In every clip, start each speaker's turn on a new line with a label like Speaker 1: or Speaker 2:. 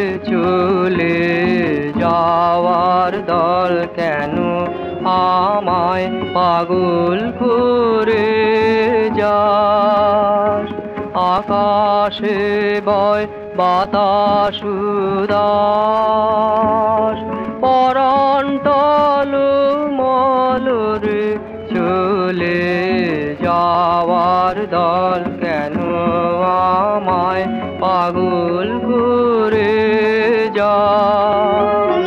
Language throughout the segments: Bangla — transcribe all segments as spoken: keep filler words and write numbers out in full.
Speaker 1: চলে যাওয়ার দল কেন আমায় পাগল করে যাস? আকাশে বয় বাতাস উদাস, পরাণ টলমল রে চলে যাওয়ার দল কেন আমায় পাগল করে যাস?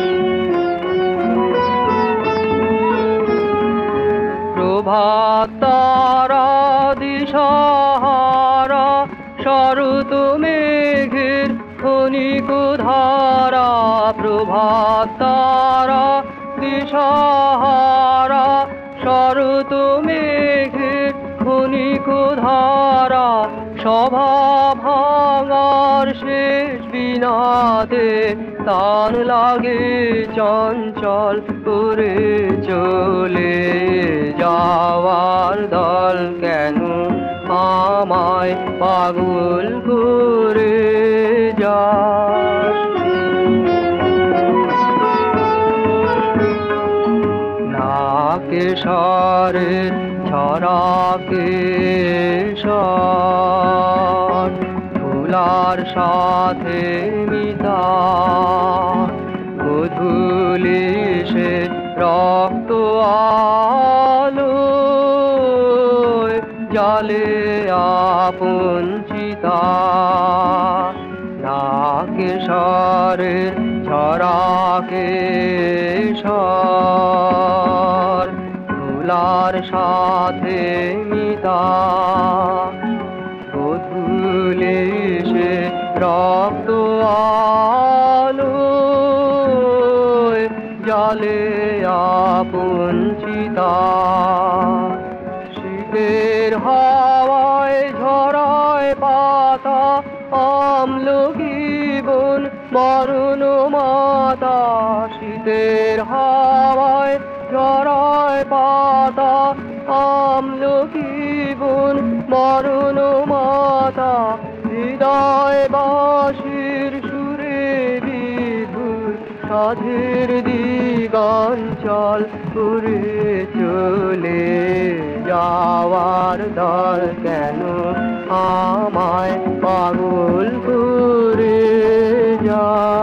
Speaker 1: প্রভাত তারা দিশাহারা, শরৎ মেঘের ক্ষণিক ধারা। প্রভাত তারা দিশাহারা, শরৎ মেঘের ক্ষণিক ধারা। সভা ভাঙার শেষ বিনাতে তান লাগে চঞ্চল করে চলে যাওয়ার দল কেন আমায় পাগল করে যাস? নাকেশরের ছড়া কেশর, ফুলার সাথে মিতা। গোধূলি সে রক্ত আলো জালে আপন চিতা। নাকেশরের ছড়া কেশর, ফুলার সাথে মিতা। গোধূলি সে রক্ত আলো জালে আপন চিতা। শীতের হাওয়ায় ঝরায় পাতা, আমলকি বন মরণ মাতা। শীতের হাওয়ায় ঝরায় পাতা, আমলকি বন মরণ মাতা। হৃদয় বাঁশির সুরে বিধুর, সাধের দিগাঞ্চল করে চলে যাওয়ার দল কেন আমায় পাগল করে যা?